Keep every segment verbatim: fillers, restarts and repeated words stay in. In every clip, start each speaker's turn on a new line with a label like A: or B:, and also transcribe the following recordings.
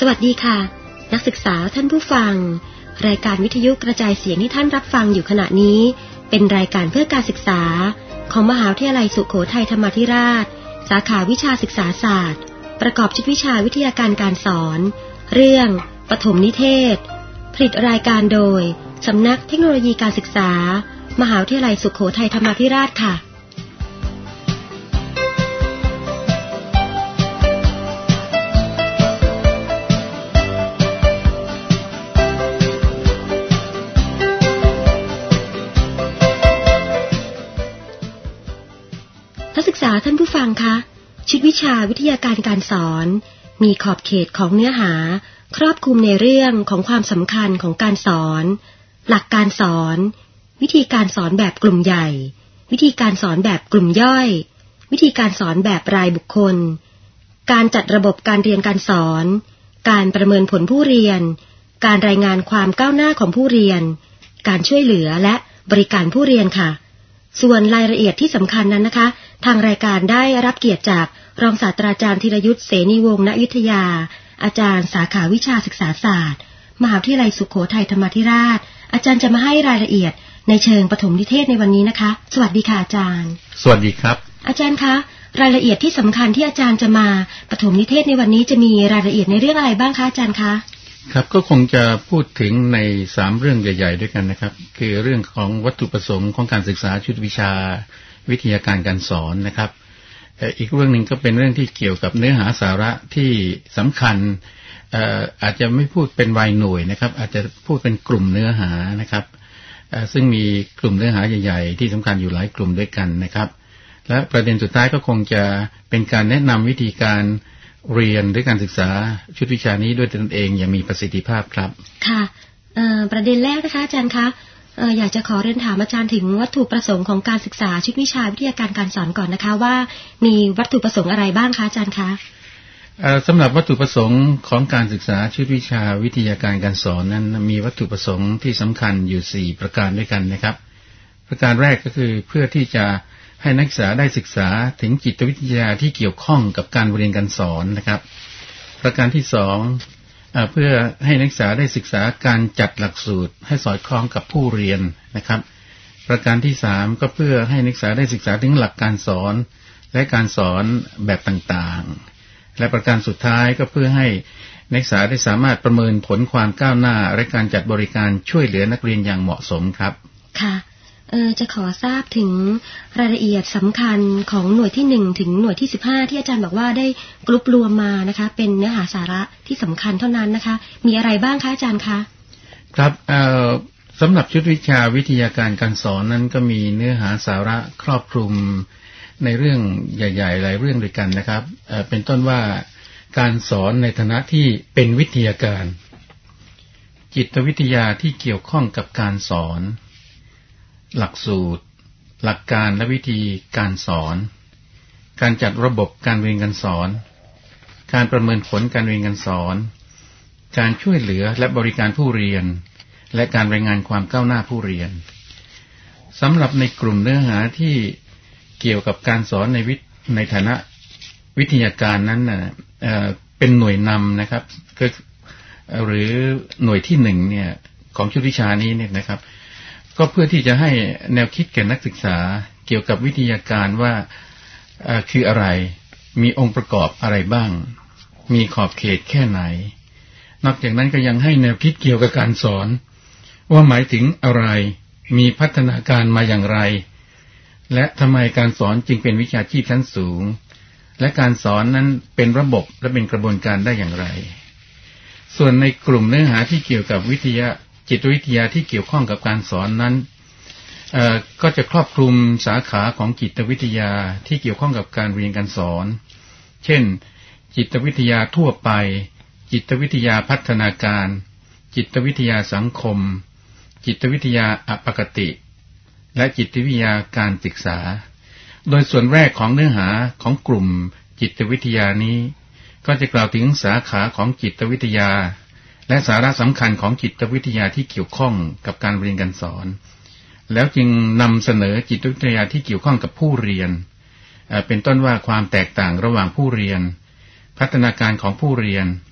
A: วัสดีค่ะนักศึกษาท่านผู้ฟังรายการวิทยุกระจายเสียงที่ท่านรับฟังอยู่ขณะนี้เป็นรายการเพื่อการศึกษาของมหาวิทยาลัยสุโขทัยธรรมาธิราชสาขาวิชาศึกษาศาสตร์ประกอบชุดวิชาวิทยาการการสอนเรื่องปฐมนิเทศผลิตรายการโดยสำนักเทคโนโลยีการศึกษามหาวิทยาลัยสุโขทัยธรรมาธิราชค่ะนักศึกษาท่านผู้ฟังคะชุดวิชาวิทยาการการสอนมีขอบเขตของเนื้อหาครอบคลุมในเรื่องของความสำคัญของการสอนหลักการสอนวิธีการสอนแบบกลุ่มใหญ่วิธีการสอนแบบกลุ่มย่อยวิธีการสอนแบบรายบุคคลการจัดระบบการเรียนการสอนการประเมินผลผู้เรียนการรายงานความก้าวหน้าของผู้เรียนการช่วยเหลือและบริการผู้เรียนค่ะส่วนรายละเอียดที่สำคัญนั้นนะคะทางรายการได้รับเกียรติจากรองศาสตราจารย์ธีรยุทธเสนีวงศ์ณอยุธยาอาจารย์สาขาวิชาศึกษาศาสตร์มหาวิทยาลัยสุโขทัยธรรมาธิราชอาจารย์จะมาให้รายละเอียดในเชิงปฐมนิเทศในวันนี้นะคะสวัสดีค่ะอาจารย์
B: สวัสดีครับ
A: อาจารย์คะรายละเอียดที่สำคัญที่อาจารย์จะมาปฐมนิเทศในวันนี้จะมีรายละเอียดในเรื่องอะไรบ้างคะอาจารย์คะ
B: ครับก็คงจะพูดถึงในสามเรื่องใหญ่ๆด้วยกันนะครับคือเรื่องของวัตถุประสงค์ของการศึกษาชุดวิชาวิทยาการการสอนนะครับอีกเรื่องหนึ่งก็เป็นเรื่องที่เกี่ยวกับเนื้อหาสาระที่สำคัญอาจจะไม่พูดเป็นรายหน่วยนะครับอาจจะพูดเป็นกลุ่มเนื้อหานะครับซึ่งมีกลุ่มเนื้อหาใหญ่ๆที่สำคัญอยู่หลายกลุ่มด้วยกันนะครับและประเด็นสุดท้ายก็คงจะเป็นการแนะนำวิธีการเรียนหรือการศึกษาชุดวิชานี้ด้วยตนเองอย่างมีประสิทธิภาพครับ
A: ค่ะประเด็นแรกนะคะอาจารย์คะอยากจะขอเรียนถามอาจารย์ถึงวัตถุประสงค์ของการศึกษาชุดวิชาวิทยาการการสอนก่อนนะคะว่ามีวัตถุประสงค์อะไรบ้างคะอาจารย์คะ
B: สำหรับวัตถุประสงค์ของการศึกษาชุดวิชาวิทยาการการสอนนั้นมีวัตถุประสงค์ที่สำคัญอยู่สี่ประการด้วยกันนะครับประการแรกก็คือเพื่อที่จะให้นักศึกษาได้ศึกษาถึงจิตวิทยาที่เกี่ยวข้องกับการเรียนการสอนนะครับประการที่สองเพื่อให้นักศึกษาได้ศึกษาการจัดหลักสูตรให้สอดคล้องกับผู้เรียนนะครับประการที่สามก็เพื่อให้นักศึกษาได้ศึกษาถึงหลักการสอนและการสอนแบบต่างๆและประการสุดท้ายก็เพื่อให้นักศึกษาได้สามารถประเมินผลความก้าวหน้าและการจัดบริการช่วยเหลือนักเรียนอย่างเหมาะสมครับ
A: ค่ะเออจะขอทราบถึงรายละเอียดสำคัญของหน่วยที่หนึ่งถึงหน่วยที่สิบห้าที่อาจารย์บอกว่าได้กรุ๊ปรวมมานะคะเป็นเนื้อหาสาระที่สำคัญเท่านั้นนะคะมีอะไรบ้างคะอาจารย์คะ
B: ครับเอ่อสำหรับชุดวิชาวิทยาการการสอนนั้นก็มีเนื้อหาสาระครอบคลุมในเรื่องใหญ่ๆหลายเรื่องด้วยกันนะครับเอ่อเป็นต้นว่าการสอนในฐานะที่เป็นวิทยาการจิตวิทยาที่เกี่ยวข้องกับการสอนหลักสูตรหลักการและวิธีการสอนการจัดระบบการเรียนการสอนการประเมินผลการเรียนการสอนการช่วยเหลือและบริการผู้เรียนและการรายงานความก้าวหน้าผู้เรียนสำหรับในกลุ่มเนื้อหาที่เกี่ยวกับการสอนในวิในฐานะวิทยาการนั้นนะเอ่อเป็นหน่วยนำนะครับคือหรือหน่วยที่หนึ่งเนี่ยของชุดวิชานี้เนี่ยนะครับก็เพื่อที่จะให้แนวคิดแก่นักศึกษาเกี่ยวกับวิทยาการว่าคืออะไรมีองค์ประกอบอะไรบ้างมีขอบเขตแค่ไหนนอกจากนั้นก็ยังให้แนวคิดเกี่ยวกับการสอนว่าหมายถึงอะไรมีพัฒนาการมาอย่างไรและทำไมการสอนจึงเป็นวิชาชีพชั้นสูงและการสอนนั้นเป็นระบบและเป็นกระบวนการได้อย่างไรส่วนในกลุ่มเนื้อหาที่เกี่ยวกับวิทยาจิตวิทยาที่เกี่ยวข้องกับการสอนนั้นเอ่อก็จะครอบคลุมสาขาของจิตวิทยาที่เกี่ยวข้องกับการเรียนการสอนเช่นจิตวิทยาทั่วไปจิตวิทยาพัฒนาการจิตวิทยาสังคมจิตวิทยาอปกติและจิตวิทยาการศึกษาโดยส่วนแรกของเนื้อหาของกลุ่มจิตวิทยานี้ก็จะกล่าวถึงสาขาของจิตวิทยาและสาระสำคัญของจิตวิทยาที่เกี่ยวข้องกับการเรียนการสอนแล้วจึงนำเสนอจิตวิทยาที่เกี่ยวข้องกับผู้เรียนเป็นต้นว่าความแตกต่างระหว่างผู้เรียนพัฒนาการของผู้เรียน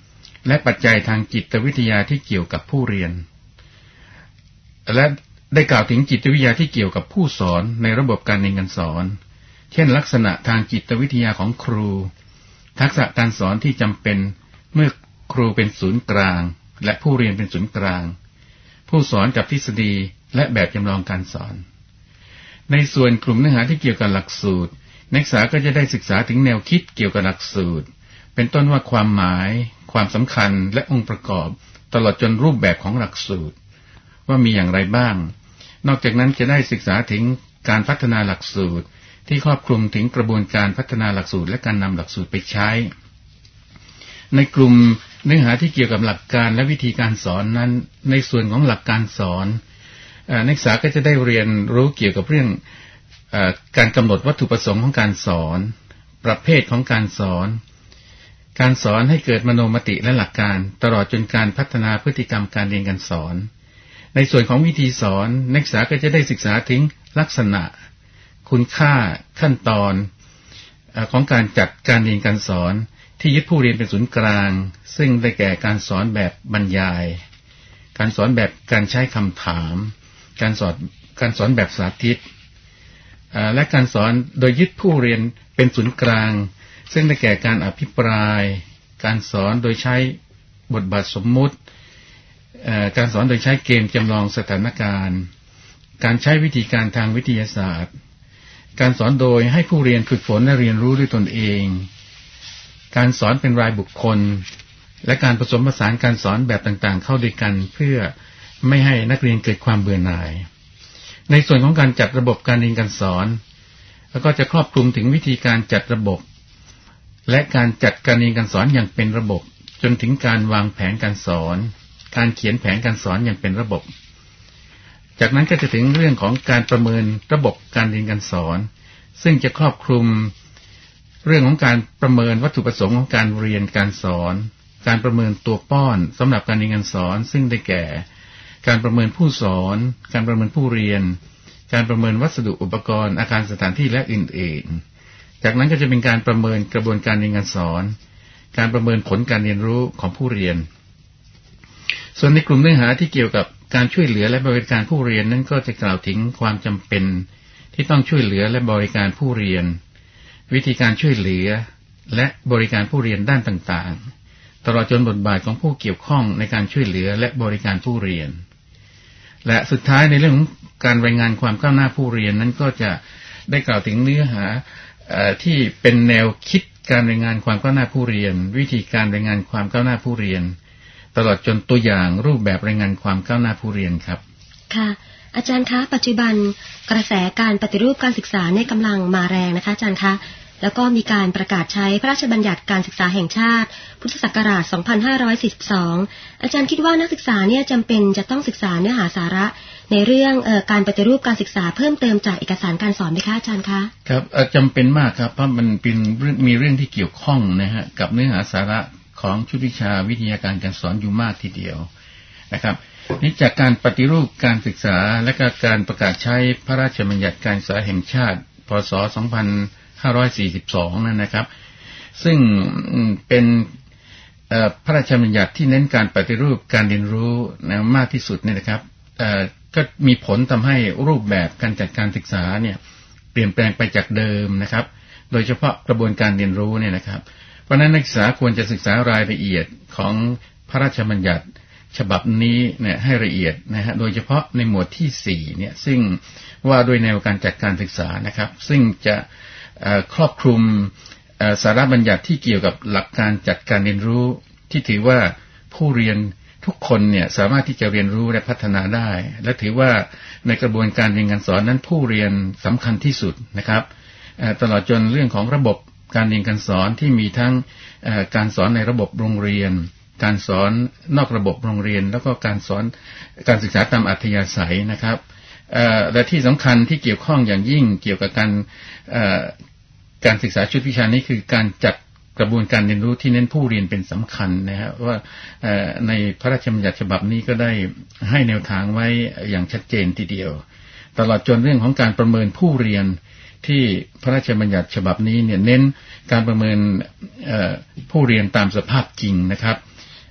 B: และปัจจัยทางจิตวิทยาที่เกี่ยวกับผู้เรียนและได้กล่าวถึงจิตวิทยาที่เกี่ยวกับผู้สอนในระบบการเรียนการสอนเช่นลักษณะทางจิตวิทยาของครูทักษะการสอนที่จำเป็นเมื่อครูเป็นศูนย์กลางและผู้เรียนเป็นศูนย์กลางผู้สอนกับทฤษฎีและแบบจำลองการสอนในส่วนกลุ่มเนื้อหาที่เกี่ยวกับหลักสูตรนักศึกษาก็จะได้ศึกษาถึงแนวคิดเกี่ยวกับหลักสูตรเป็นต้นว่าความหมายความสำคัญและองค์ประกอบตลอดจนรูปแบบของหลักสูตรว่ามีอย่างไรบ้างนอกจากนั้นจะได้ศึกษาถึงการพัฒนาหลักสูตรที่ครอบคลุมถึงกระบวนการพัฒนาหลักสูตรและการนำหลักสูตรไปใช้ในกลุ่มเนื้อหาที่เกี่ยวกับหลักการและวิธีการสอนนั้นในส่วนของหลักการสอนนักศึกษาก็จะได้เรียนรู้เกี่ยวกับเรื่องการกำหนดวัตถุประสงค์ของการสอนประเภทของการสอนการสอนให้เกิดมโนมติและหลักการตลอดจนการพัฒนาพฤติกรรมการเรียนการสอนในส่วนของวิธีสอนนักศึกษาก็จะได้ศึกษาถึงลักษณะคุณค่าขั้นตอนของการจัดการเรียนการสอนที่ยึดผู้เรียนเป็นศูนย์กลางซึ่งได้แก่การสอนแบบบรรยายการสอนแบบการใช้คำถามการสอนการสอนแบบสาธิตและการสอนโดยยึดผู้เรียนเป็นศูนย์กลางซึ่งได้แก่การอภิปรายการสอนโดยใช้บทบาทสมมุติการสอนโดยใช้เกมจำลองสถานการณ์การใช้วิธีการทางวิทยาศาสตร์การสอนโดยให้ผู้เรียนฝึกฝนและเรียนรู้ด้วยตนเองการสอนเป็นรายบุคคลและการผสมผสานการสอนแบบต่างๆเข้าด้วยกันเพื่อไม่ให้นักเรียนเกิดความเบื่อหน่ายในส่วนของการจัดระบบการเรียนการสอนแล้วก็จะครอบคลุมถึงวิธีการจัดระบบและการจัดการเรียนการสอนอย่างเป็นระบบจนถึงการวางแผนการสอนการเขียนแผนการสอนอย่างเป็นระบบจากนั้นก็จะถึงเรื่องของการประเมินระบบการเรียนการสอนซึ่งจะครอบคลุมเรื่องของการประเมินวัตถุประสงค์ของการเรียนการสอนการประเมินตัวป้อนสำหรับการเรียนการสอนซึ่งได้แก่การประเมินผู้สอนการประเมินผู้เรียนการประเมินวัสดุอุปกรณ์อาคารสถานที่และอื่นๆจากนั้นก็จะเป็นการประเมินกระบวนการเรียนการสอนการประเมินผลการเรียนรู้ของผู้เรียนส่วนในกลุ่มเนื้อหาที่เกี่ยวกับการช่วยเหลือและบริการผู้เรียนนั้นก็จะกล่าวถึงความจำเป็นที่ต้องช่วยเหลือและบริการผู้เรียนวิธีการช่วยเหลือและบริการผู้เรียนด้านต่างๆตลอดจนบทบาทของผู้เกี่ยวข้องในการช่วยเหลือและบริการผู้เรียนและสุดท้ายในเรื่องของการรายงานความก้าวหน้าผู้เรียนนั้นก็จะได้กล่าวถึงเนื้อหาที่เป็นแนวคิดการรายงานความก้าวหน้าผู้เรียนวิธีการรายงานความก้าวหน้าผู้เรียนตลอดจนตัวอย่างรูปแบบรายงานความก้าวหน้าผู้เรียนครับ
A: ค่ะอาจารย์คะปัจจุบันกระแสการปฏิรูปการศึกษาเนี่ยกำลังมาแรงนะคะอาจารย์คะแล้วก็มีการประกาศใช้พระราชบัญญัติการศึกษาแห่งชาติพุทธศักราชสองพันห้าร้อยสี่สิบสองอาจารย์คิดว่านักศึกษาเนี่ยจำเป็นจะต้องศึกษาเนื้อหาสาระในเรื่องเอ่อการปฏิรูปการศึกษาเพิ่มเติมจากเอกสารการสอนไหมคะอาจารย์คะ
B: ครับจำเป็นมากครับเพราะมันเป็นมีเรื่องที่เกี่ยวข้องนะฮะกับเนื้อหาสาระของชุดวิชาวิทยาการการสอนอยู่มากทีเดียวนะครับนี่จากการปฏิรูปการศึกษาและก็การประกาศใช้พระราชบัญญัติการศึกษาแห่งชาติพ.ศ. สองพันห้าร้อยสี่สิบสองนั่นนะครับซึ่งเป็นพระราชบัญญัติที่เน้นการปฏิรูปการเรียนรู้นะมากที่สุดเนี่ยนะครับก็มีผลทำให้รูปแบบการจัดการศึกษาเนี่ยเปลี่ยนแปลงไปจากเดิมนะครับโดยเฉพาะกระบวนการเรียนรู้เนี่ยนะครับเพราะนั้นนักศึกษาควรจะศึกษารายละเอียดของพระราชบัญญัติฉบับนี้เนี่ยให้ละเอียดนะฮะโดยเฉพาะในหมวดที่สี่เนี่ยซึ่งว่าด้วยแนวการจัดการศึกษานะครับซึ่งจะครอบคลุมสาระบัญญัติที่เกี่ยวกับหลักการจัดการเรียนรู้ที่ถือว่าผู้เรียนทุกคนเนี่ยสามารถที่จะเรียนรู้และพัฒนาได้และถือว่าในกระบวนการเรียนการสอนนั้นผู้เรียนสำคัญที่สุดนะครับตลอดจนเรื่องของระบบการเรียนการสอนที่มีทั้งการสอนในระบบโรงเรียนการสอนนอกระบบโรงเรียนแล้วก็การสอนการศึกษาตามอัธยาศัยนะครับและที่สำคัญที่เกี่ยวข้องอย่างยิ่งเกี่ยวกับการการศึกษาชุดวิชานี้คือการจัดกระบวนการเรียนรู้ที่เน้นผู้เรียนเป็นสำคัญนะครับว่าในพระราชบัญญัติฉบับนี้ก็ได้ให้แนวทางไว้อย่างชัดเจนทีเดียวตลอดจนเรื่องของการประเมินผู้เรียนที่พระราชบัญญัติฉบับนี้เนี่ยเน้นการประเมินผู้เรียนตามสภาพจริงนะครับ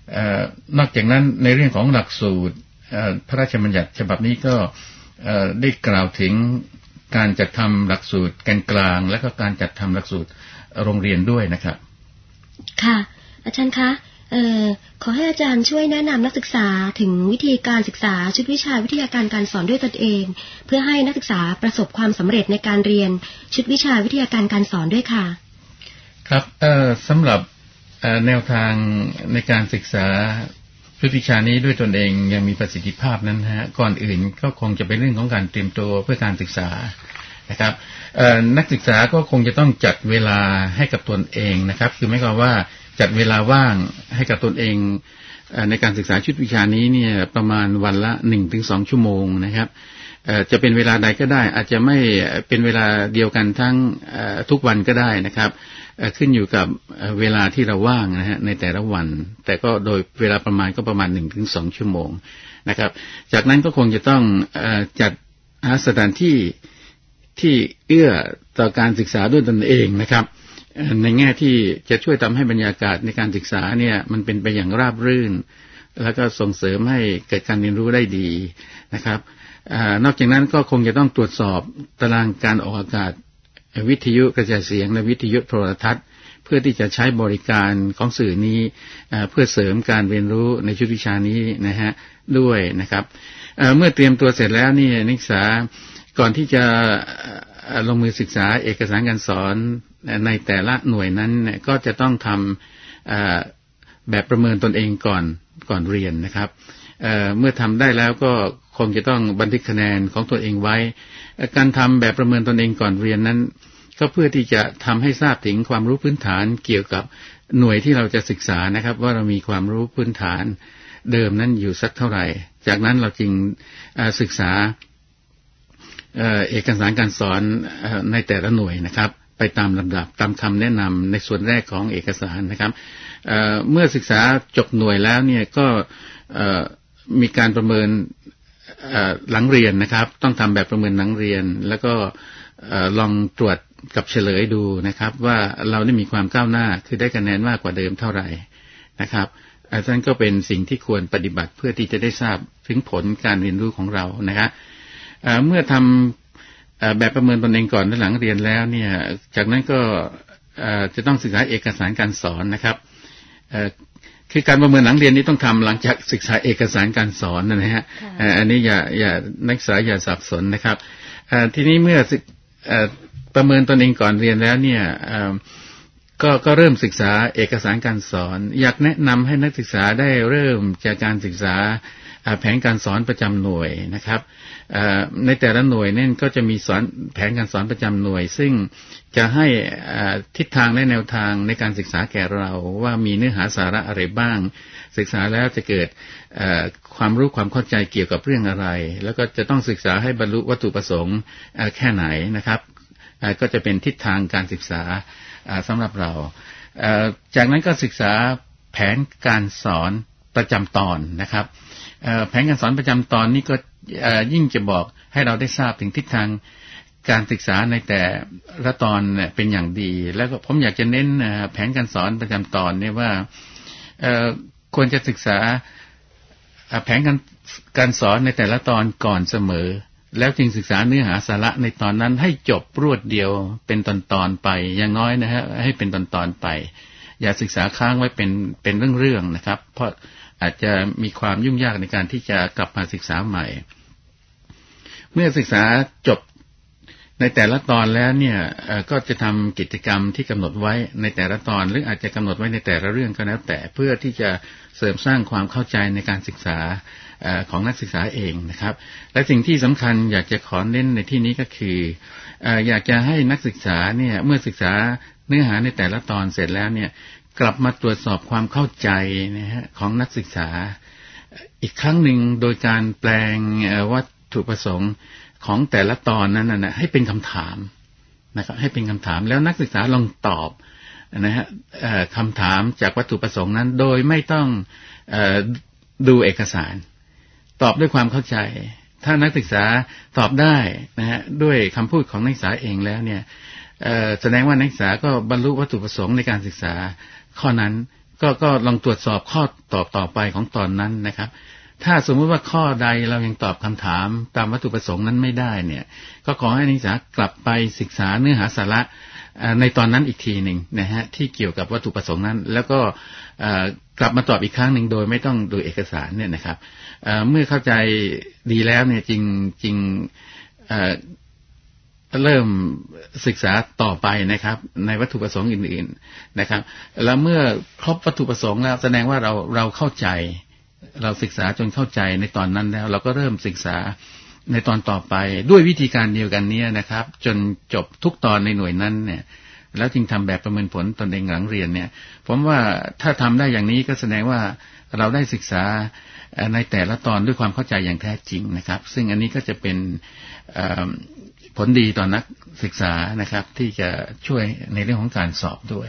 B: นอกจากนั้นในเรื่องของหลักสูตรพระราชบัญญัติฉบับนี้ก็ได้กล่าวถึงการจัดทำหลักสูตรกลางๆและก็การจัดทำหลักสูตรโรงเรียนด้วยนะครับ
A: ค่ะอาจารย์คะเอ่อขอให้อาจารย์ช่วยแนะนำนักศึกษาถึงวิธีการศึกษาชุดวิชาวิทยาการการสอนด้วยตนเองเพื่อให้นักศึกษาประสบความสำเร็จในการเรียนชุดวิชาวิทยาการการสอนด้วยค่ะ
B: ครับเอ่อสำหรับแนวทางในการศึกษาชุดวิชานี้ด้วยตนเองยังมีประสิทธิภาพนั้นฮะก่อนอื่นก็คงจะเป็นเรื่องของการเตรียมตัวเพื่อการศึกษานะครับนักศึกษาก็คงจะต้องจัดเวลาให้กับตนเองนะครับคือหมายความว่าจัดเวลาว่างให้กับตนเองในการศึกษาชุดวิชานี้เนี่ยประมาณวันละ หนึ่งถึงสอง ชั่วโมงนะครับจะเป็นเวลาใดก็ได้อาจจะไม่เป็นเวลาเดียวกันทั้งทุกวันก็ได้นะครับขึ้นอยู่กับเวลาที่เราว่างนะฮะในแต่ละวันแต่ก็โดยเวลาประมาณก็ประมาณ หนึ่งถึงสอง ชั่วโมงนะครับจากนั้นก็คงจะต้องจัดหาสถานที่ที่เอื้อต่อการศึกษาด้วยตนเองนะครับในแง่ที่จะช่วยทำให้บรรยากาศในการศึกษาเนี่ยมันเป็นไปอย่างราบรื่นแล้วก็ส่งเสริมให้เกิดการเรียนรู้ได้ดีนะครับนอกจากนั้นก็คงจะต้องตรวจสอบตารางการออกอากาศวิทยุกระจายเสียงและวิทยุโทรทัศน์เพื่อที่จะใช้บริการของสื่อนี้เพื่อเสริมการเรียนรู้ในชุดวิชานี้นะฮะด้วยนะครับเมื่อเตรียมตัวเสร็จแล้วนี่นักศึกษาก่อนที่จะลงมือศึกษาเอกสารการสอนในแต่ละหน่วยนั้นก็จะต้องทำแบบประเมินตนเองก่อนก่อนเรียนนะครับเมื่อทำได้แล้วก็คงจะต้องบันทึกคะแนนของตนเองไว้การทำแบบประเมินตนเองก่อนเรียนนั้นก็เพื่อที่จะทำให้ทราบถึงความรู้พื้นฐานเกี่ยวกับหน่วยที่เราจะศึกษานะครับว่าเรามีความรู้พื้นฐานเดิมนั้นอยู่สักเท่าไหร่จากนั้นเราจึงศึกษาเอกสารการสอนในแต่ละหน่วยนะครับไปตามลำดับตามคำแนะนำในส่วนแรกของเอกสารนะครับเ, เมื่อศึกษาจบหน่วยแล้วเนี่ยก็มีการประเมินหลังเรียนนะครับต้องทำแบบประเมินหลังเรียนแล้วก็ลองตรวจกับเฉลยดูนะครับว่าเราได้มีความก้าวหน้าคือได้คะแนนมากกว่าเดิมเท่าไหร่นะครับอันนั้นก็เป็นสิ่งที่ควรปฏิบัติเพื่อที่จะได้ทราบถึงผลการเรียนรู้ของเรานะครับเมื่อทำแบบประเมินตนเองก่อนและหลังเรียนแล้วเนี่ยจากนั้นก็จะต้องศึกษาเอกสารการสอนนะครับคือการประเมินหลังเรียนนี้ต้องทำหลังจากศึกษาเอกสารการสอนนะฮะอันนี้อย่าอย่านักศึกษาอย่าสับสนนะครับทีนี้เมื่อประเมินตนเองก่อนเรียนแล้วเนี่ยก็ก็เริ่มศึกษาเอกสารการสอนอยากแนะนำให้นักศึกษาได้เริ่มจากการศึกษาแผนการสอนประจำหน่วยนะครับในแต่ละหน่วยนั่นก็จะมีสอนแผนการสอนประจำหน่วยซึ่งจะให้ทิศทางและแนวทางในการศึกษาแก่เราว่ามีเนื้อหาสาระอะไรบ้างศึกษาแล้วจะเกิดความรู้ความเข้าใจเกี่ยวกับเรื่องอะไรแล้วก็จะต้องศึกษาให้บรรลุวัตถุประสงค์แค่ไหนนะครับก็จะเป็นทิศทางการศึกษาสำหรับเราจากนั้นก็ศึกษาแผนการสอนประจำตอนนะครับแผนการสอนประจำตอนนี้ก็ยิ่งจะบอกให้เราได้ทราบถึงทิศทางการศึกษาในแต่ละตอนเป็นอย่างดีแล้วก็ผมอยากจะเน้นแผนการสอนประจำตอนเนี่ยว่าควรจะศึกษาแผนการการสอนในแต่ละตอนก่อนเสมอแล้วจึงศึกษาเนื้อหาสาระในตอนนั้นให้จบรวดเดียวเป็นตอนๆไปอย่างน้อยนะฮะให้เป็นตอนๆไปอย่าศึกษาค้างไว้เป็นเป็นเรื่องๆนะครับเพราะอาจจะมีความยุ่งยากในการที่จะกลับมาศึกษาใหม่เมื่อศึกษาจบในแต่ละตอนแล้วเนี่ยก็จะทำกิจกรรมที่กำหนดไว้ในแต่ละตอนหรืออาจจะกำหนดไว้ในแต่ละเรื่องก็แล้วแต่เพื่อที่จะเสริมสร้างความเข้าใจในการศึกษาของนักศึกษาเองนะครับและสิ่งที่สำคัญอยากจะขอเน้นในที่นี้ก็คืออยากจะให้นักศึกษาเนี่ยเมื่อศึกษาเนื้อหาในแต่ละตอนเสร็จแล้วเนี่ยกลับมาตรวจสอบความเข้าใจนะฮะของนักศึกษาอีกครั้งหนึ่งโดยการแปลงวัตถุประสงค์ของแต่ละตอนนั้นนะให้เป็นคำถามนะครับให้เป็นคำถามแล้วนักศึกษาลองตอบนะฮะคำถามจากวัตถุประสงค์นั้นโดยไม่ต้องดูเอกสารตอบด้วยความเข้าใจถ้านักศึกษาตอบได้นะฮะด้วยคำพูดของนักศึกษาเองแล้วเนี่ยแสดงว่านักศึกษาก็บรรลุวัตถุประสงค์ในการศึกษาข้อนั้นก็ก็ลองตรวจสอบข้อตอบต่อไปของตอนนั้นนะครับถ้าสมมติว่าข้อใดเรายังตอบคำถามตามวัตถุประสงค์นั้นไม่ได้เนี่ยก็ขอให้นักศึกษากลับไปศึกษาเนื้อหาสาระในตอนนั้นอีกทีหนึ่งนะฮะที่เกี่ยวกับวัตถุประสงค์นั้นแล้วก็กลับมาตอบอีกครั้งหนึ่งโดยไม่ต้องดูเอกสารเนี่ยนะครับเมื่อเข้าใจดีแล้วเนี่ยจริงจริงเริ่มศึกษาต่อไปนะครับในวัตถุประสงค์อื่นๆนะครับแล้วเมื่อครบวัตถุประสงค์แล้วแสดงว่าเราเราเข้าใจเราศึกษาจนเข้าใจในตอนนั้นแล้วเราก็เริ่มศึกษาในตอนต่อไปด้วยวิธีการเดียวกันนี้นะครับจนจบทุกตอนในหน่วยนั้นเนี่ยแล้วจึงทำแบบประเมินผลตนเองหลังเรียนเนี่ยผมว่าถ้าทำได้อย่างนี้ก็แสดงว่าเราได้ศึกษาในแต่ละตอนด้วยความเข้าใจอย่างแท้จริงนะครับซึ่งอันนี้ก็จะเป็นผลดีต่อนักศึกษานะครับที่จะช่วยในเรื่องของการสอบด้วย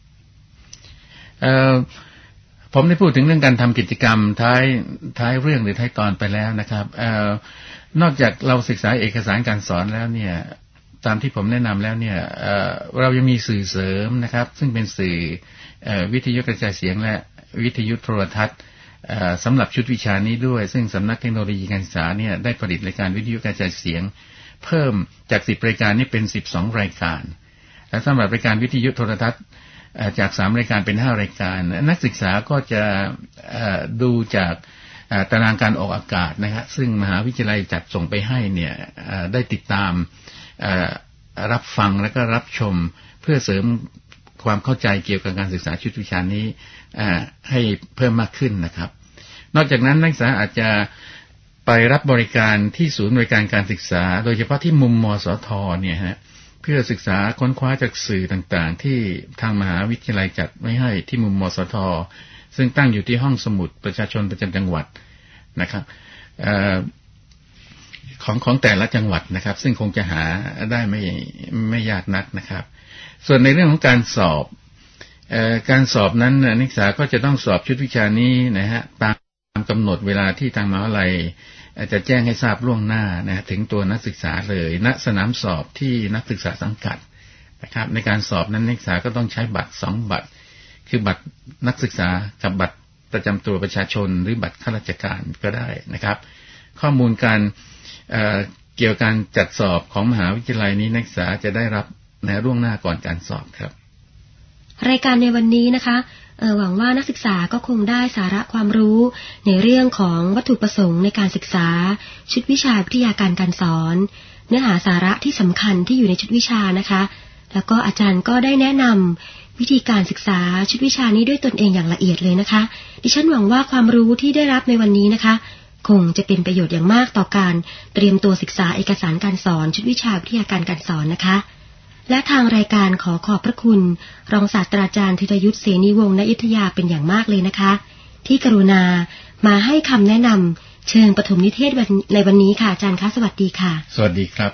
B: ผมได้พูดถึงเรื่องการทำกิจกรรมท้ายท้ายเรื่องหรือท้ายตอนไปแล้วนะครับเอ่อนอกจากเราศึกษาเอกสารการสอนแล้วเนี่ยตามที่ผมแนะนำแล้วเนี่ยเอ่อเรายังมีสื่อเสริมนะครับซึ่งเป็นสื่อเอ่อวิทยุกระจายเสียงและวิทยุโทรทัศน์เอ่อสำหรับชุดวิชานี้ด้วยซึ่งสำนักเทคโนโลยีการศึกษาเนี่ยได้ผลิตรายการวิทยุกระจายเสียงเพิ่มจากสิบรายการนี้เป็นสิบสองรายการและสำหรับรายการวิทยุโทรทัศน์จากสามรายการเป็นห้ารายการนักศึกษาก็จะดูจากตารางการออกอากาศนะครับซึ่งมหาวิทยาลัยจัดส่งไปให้เนี่ยได้ติดตามรับฟังและก็รับชมเพื่อเสริมความเข้าใจเกี่ยวกับการศึกษาชุดวิชานี้ให้เพิ่มมากขึ้นนะครับนอกจากนั้นนักศึกษาอาจจะไปรับบริการที่ศูนย์บริการการศึกษาโดยเฉพาะที่มุมมสทเนี่ยฮะเพื่อศึกษาค้นคว้าจากสื่อต่างๆที่ทางมหาวิทยาลัยจัดไว้ให้ที่มุมมสทซึ่งตั้งอยู่ที่ห้องสมุดประชาชนประจำจังหวัดนะครับเอ่อของของแต่ละจังหวัดนะครับซึ่งคงจะหาได้ไม่ไม่ยากนักนะครับส่วนในเรื่องของการสอบเอ่อการสอบนั้นนักศึกษาก็จะต้องสอบชุดวิชานี้นะฮะตามกำหนดเวลาที่ทางมหาวิทยาลัยจะแจ้งให้ทราบล่วงหน้านะถึงตัวนักศึกษาเลยณสนามสอบที่นักศึกษาสังกัดนะครับในการสอบนั้นนักศึกษาก็ต้องใช้บัตรสองบัตรคือบัตรนักศึกษากับบัตรประจำตัวประชาชนหรือบัตรข้าราชการก็ได้นะครับข้อมูลการเอ่อเกี่ยวกับการจัดสอบของมหาวิทยาลัยนี้นักศึกษาจะได้รับในล่วงหน้าก่อนการสอบครับ
A: รายการในวันนี้นะคะเอ่อหวังว่านักศึกษาก็คงได้สาระความรู้ในเรื่องของวัตถุประสงค์ในการศึกษาชุดวิชาวิทยาการการสอนเนื้อหาสาระที่สำคัญที่อยู่ในชุดวิชานะคะแล้วก็อาจารย์ก็ได้แนะนำวิธีการศึกษาชุดวิชานี้ด้วยตนเองอย่างละเอียดเลยนะคะดิฉันหวังว่าความรู้ที่ได้รับในวันนี้นะคะคงจะเป็นประโยชน์อย่างมากต่อการเตรียมตัวศึกษาเอกสารการสอนชุดวิชาวิทยาการการสอนนะคะและทางรายการขอขอบพระคุณรองศาสตราจารย์ธีรยุทธเสนีวงศ์ณอยุธยาเป็นอย่างมากเลยนะคะที่กรุณามาให้คำแนะนำเชิงปฐมนิเทศในวันนี้ค่ะอาจารย์คะสวัสดีค่ะ
B: สวัสดีครับ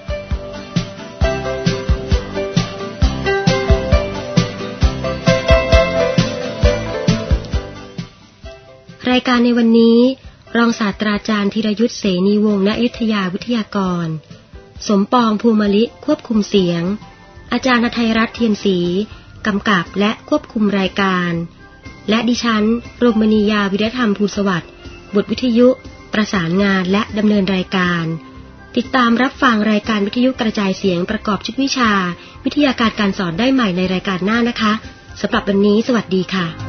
A: รายการในวันนี้รองศาสตราจารย์ธีรยุทธเสนีวงศ์ณอยุธยาวิทยากรสมปองภูมิลิควบคุมเสียงอาจารย์ณัฐรัตน์เทียนศรีกำกับและควบคุมรายการและดิฉันรมณียาวิรธรรมภูสวัสดิ์บทวิทยุประสานงานและดำเนินรายการติดตามรับฟังรายการวิทยุกระจายเสียงประกอบชุดวิชาวิทยาการการสอนได้ใหม่ในรายการหน้านะคะสำหรับวันนี้สวัสดีค่ะ